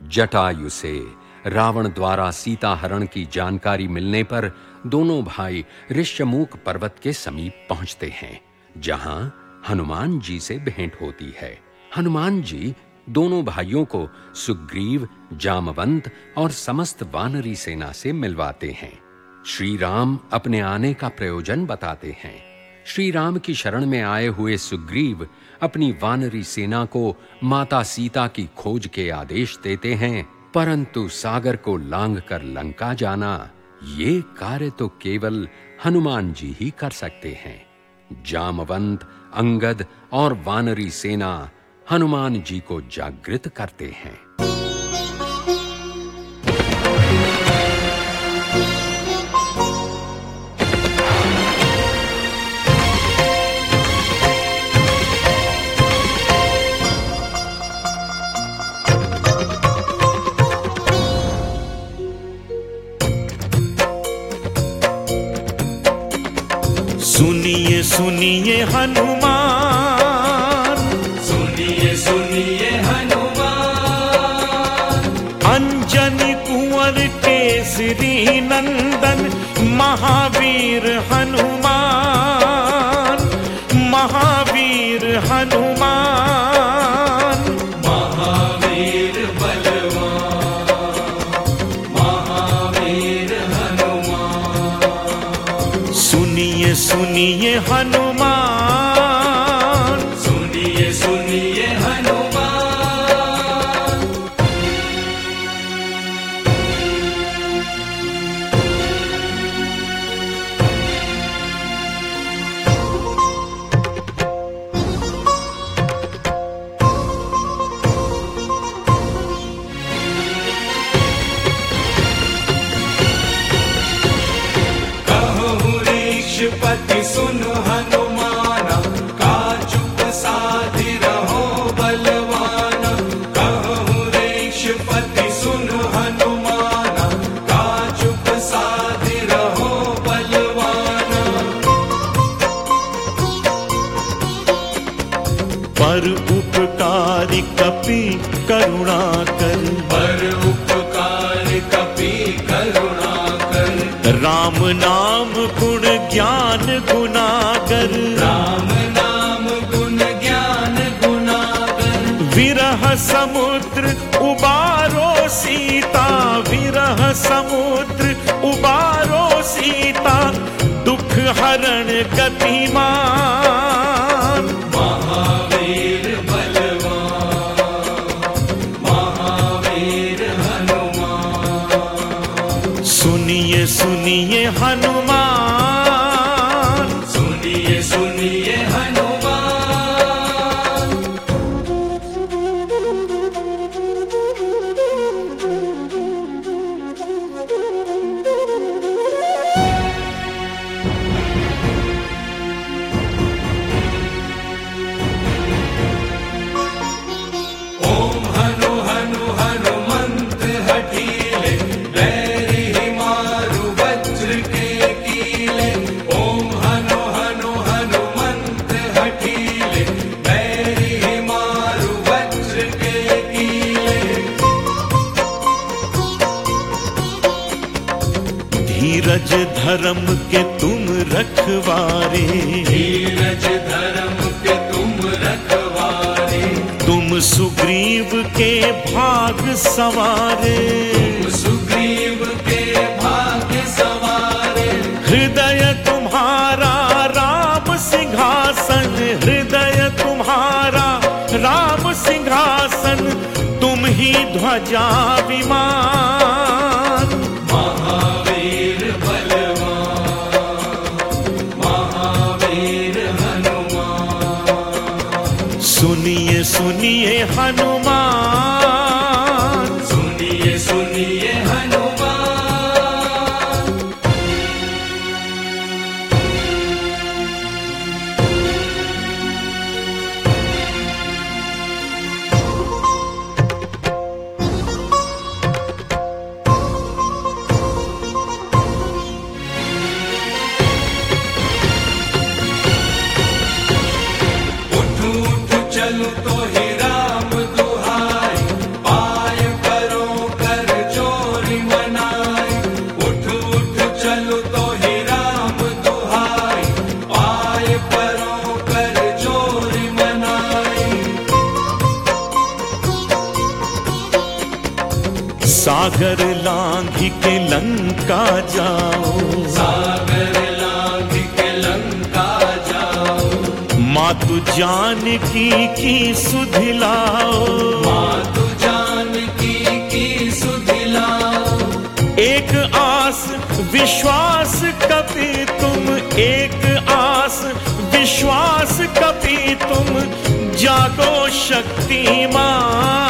जटायु से रावण द्वारा सीता हरण की जानकारी मिलने पर दोनों भाई ऋष्यमूक पर्वत के समीप पहुंचते हैं, जहां हनुमान जी से भेंट होती है। हनुमान जी दोनों भाइयों को सुग्रीव, जामवंत और समस्त वानरी सेना से मिलवाते हैं। श्री राम अपने आने का प्रयोजन बताते हैं। श्री राम की शरण में आए हुए सुग्रीव अपनी वानरी सेना को माता सीता की खोज के आदेश देते हैं, परंतु सागर को लांघकर लंका जाना, ये कार्य तो केवल हनुमान जी ही कर सकते हैं। जामवंत, अंगद और वानरी सेना हनुमान जी को जागृत करते हैं। सुनिए सुनिए हनुमान, सुनिए सुनिए हनुमान, अंजनी कुंवर केसरी नंदन महावीर हनुमान, महावीर हनुमान, महावीर बलवान, महावीर हनुमान। सुनिए सुनिए हनुमान, सुनिए सुनिए हनुमान। पति सुनो हनुमाना, का चुप साधि रहो बलवाना। कहूँ रेक्षपति सुनो हनुमाना, का चुप साधि रहो बलवाना। पर उपकारी कपि करुणा कर, पर उपकार कपि करुणा कर। राम नाम गुण ज्ञान गुनागर, राम नाम गुण ज्ञान गुनागर। विरह समुद्र उबारो सीता, विरह समुद्र उबारो सीता, दुख हरण गतिमान। महावीर बलवान, महावीर हनुमान। सुनिए सुनिए हनुमान, सुनिए सुनिए हनुमान। ओम हनु हनु हनुमंत हठीले, बैरी मारु वज्र के कीले। ओम हनु हनु हनुमंत हठीले, बैरी मारु वज्र के कीले। धीरज धर्म के तुम रखवारे, धीरज धर्म के तुम रखवारे। तुम सुग्रीव के भाग सवारे, सुग्रीव के भाग्य सवारे। हृदय तुम्हारा राम सिंहासन, हृदय तुम्हारा राम सिंहासन, तुम ही ध्वजा विमान। महावीर बलवान, महावीर हनुमान। सुनिए सुनिए हनुमान, सुनिए सुनिए हनुमान। उठ उठ चलो तो ही राम दुहाई, सागर लांघी के लंका जाओ, सागर लांघ के लंका जाओ। मातु जानकी की सुधिलाओ, मातु जानकी की सुधिलाओ। एक आस विश्वास कपि तुम, एक आस विश्वास कपि तुम, जागो शक्तिमान।